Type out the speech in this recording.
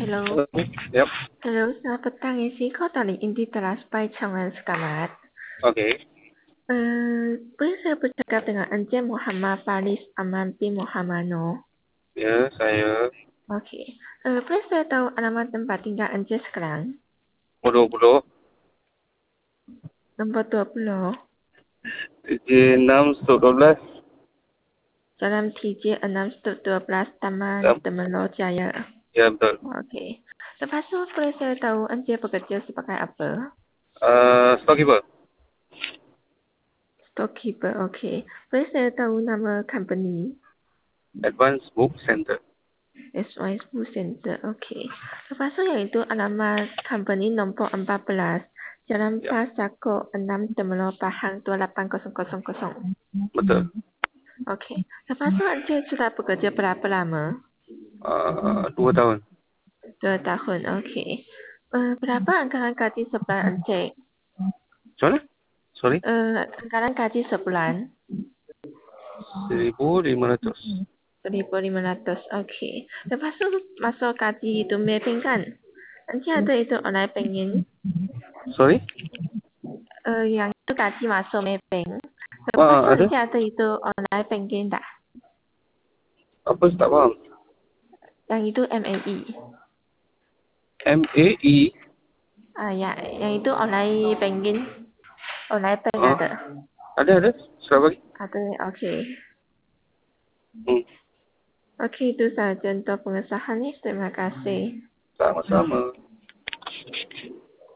Hello. Hello. Yep. Hello, selamat petang. Isi kau tadi inti teras by Changan Sekamat. Okay. Boleh saya bercakap dengan Encik Muhammad Faris Aman bin Muhammad No? Ya, saya Okey. Boleh saya tahu alamat tempat tinggal Encik sekarang? umur 20, Nombor 20, TJ6/12. Jalan TJ6/12, Taman Ya, Temerloh Jaya. ya betul. Okey. Lepas tu boleh saya tahu Encik bekerja sebagai apa? Storekeeper. Storekeeper, okey. Boleh saya tahu nama company? Advanced Book Center. SY School Center, okey. Lepas tu yang itu alamat company nombor 14, Jalan Ya, Pasako 6 Temerloh Pahang 28000. betul. Okey. Lepas tu Encik sudah bekerja berapa lama? 2 tahun. 2 tahun, okey. Berapa anggaran gaji sebulan Encik? Sorry? Sorry? Anggaran gaji sebulan? 1,500. 1,500, okey. Lepas tu masuk gaji itu mapping kan? Encik ada itu online banking? Sorry? Yang itu gaji masuk mapping. Lepas tu Ada? Encik ada itu online banking tak? Apa tak faham? Yang itu MAE. MAE? Ya, yang itu online banking. Online bank Ah, ada. ada. Selamat pagi. Ada, okey. Hmm. Okey, itu sahaja untuk pengesahan ni. Terima kasih. Sama-sama.